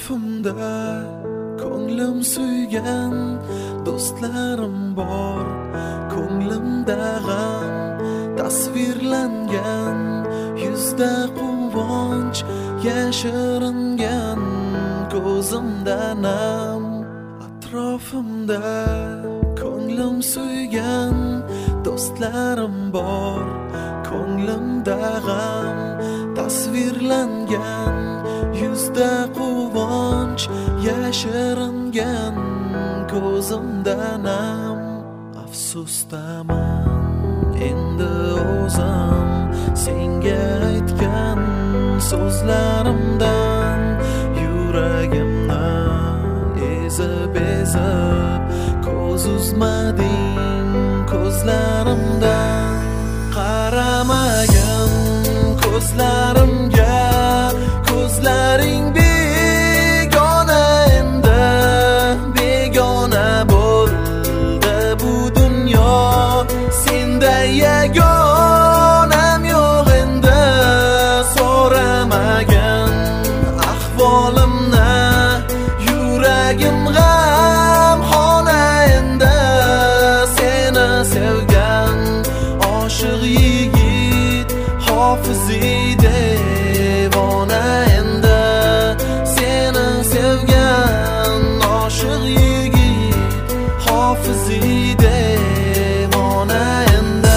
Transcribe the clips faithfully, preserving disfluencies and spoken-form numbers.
Atrofimda ko'nglim suygan do'stlarim bor, ko'nglimda g'am tasvirlangan, yuzda quvonch yashiringan, ko'zimda nam. Atrofimda ko'nglim suygan do'stlarim bor, ko'nglimda g'am tasvirlangan, yuzda quvonch yashiringan, ko'zimda nam. Afsusdaman endi o'zim senga aytgan so'zlarimdan, yuragimni ezib ezib ko'z uzmading ko'zlarimdan. Qaramagin ko'zlarimga, ko'zlaring begona endi, begona bo'ldi bu dunyo. Senday yagonam yo'q endi, so'ramagin ahvolimni, yuragim g'amxona endi. Seni sevgan oshiq yigit hofizi devona endi. Seni sevgan oshiq yigit hofizi devona endi.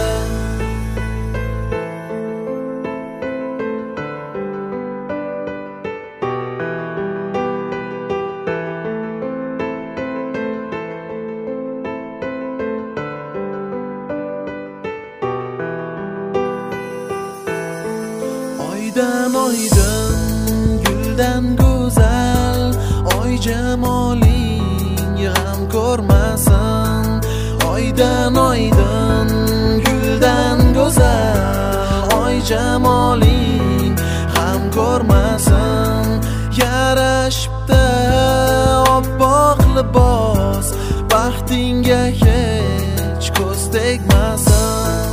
Oydan oydin guldan go'zal, oy jamoling g'am ko'rmasin. Oydan oydin guldan go'zal, oy jamoling g'am ko'rmasin. Yarashibdi oppoq libos, baxtingga hech ko'z tegmasin.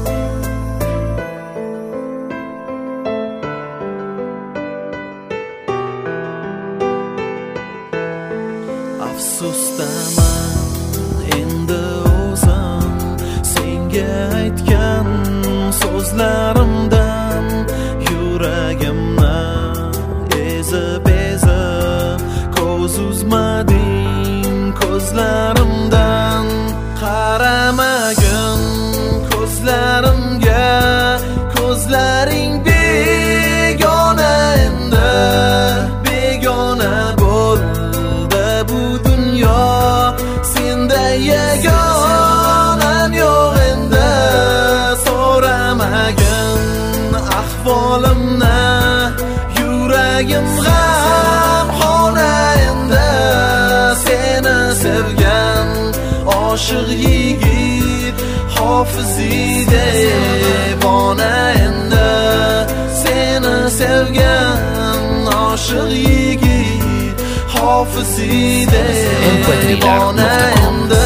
Afsusdaman endi o'zim senga aytgan so'zlarimdan, yuragimni ezib ezib ko'z uzmading ko'zlarimdan. Qaramagin ko'zlarimga, ko'zlaring begona endi, begona bo'ldi bu dunyo. Senday yagonam yo'q endi, so'ramagin ahvolimni, yuragim g'amxona endi. Seni sevgan oshiq yigit hofizi devona endi. Seni sevgan oshiq yigit hofizi devona endi.